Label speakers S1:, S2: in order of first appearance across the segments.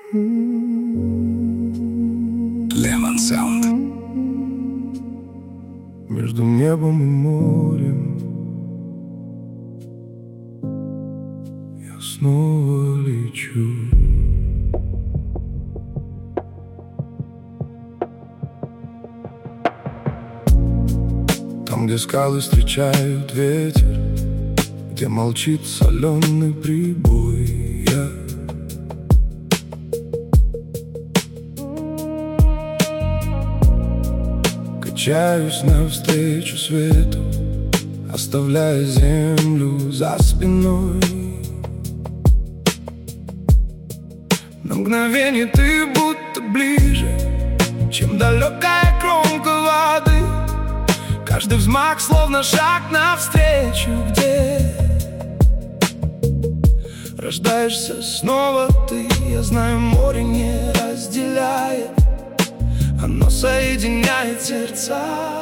S1: Lemon Sound.
S2: Между небом и морем я снова лечу. Там, где скалы встречают ветер, где молчит соленый прибой, я качаюсь навстречу свету, оставляя землю за спиной. На мгновение ты будто ближе, чем далекая кромка воды. Каждый взмах словно шаг навстречу, где рождаешься снова ты. Я знаю, море не разделяет, оно соединяет сердца.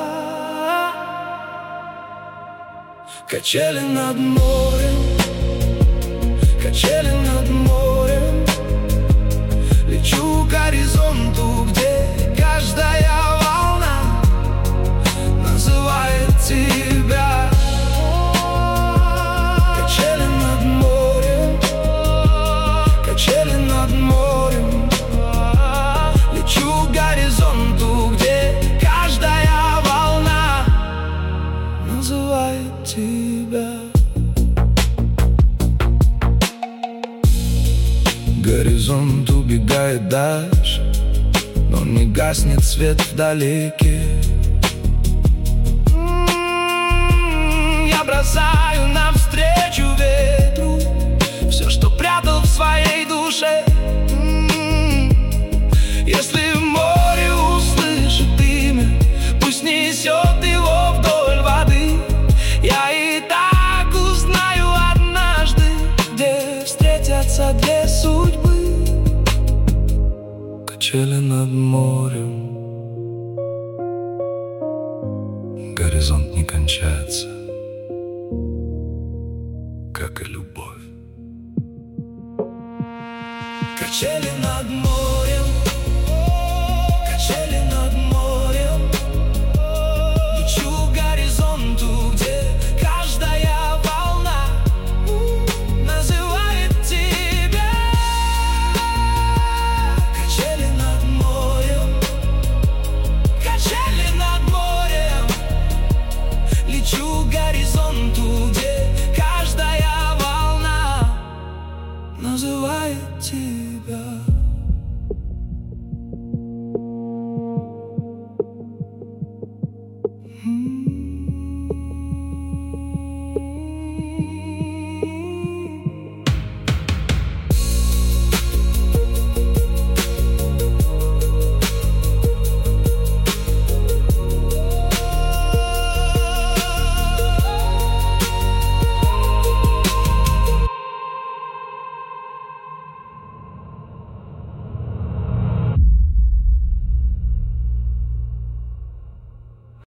S2: Качели над морем, качели над морем. Лечу к горизонту, где каждая волна называет тебя. Качели над морем, качели над морем. Лечу к горизонту, где каждая волна называет тебя. Горизонт убегает дальше, но не гаснет свет вдалеке. Я бросаю навстречу ветру все, что прятал в своей душе. Если море услышит имя, пусть несет его вдоль воды. Я и так узнаю однажды, где встретятся две судьбы. Качели над морем, горизонт не кончается, как и любовь. Качели над морем, качели над морем. Лечу к горизонту, где каждая волна называет тебя. Качели над морем, качели над морем. Лечу к горизонту, где каждая волна называет тебя.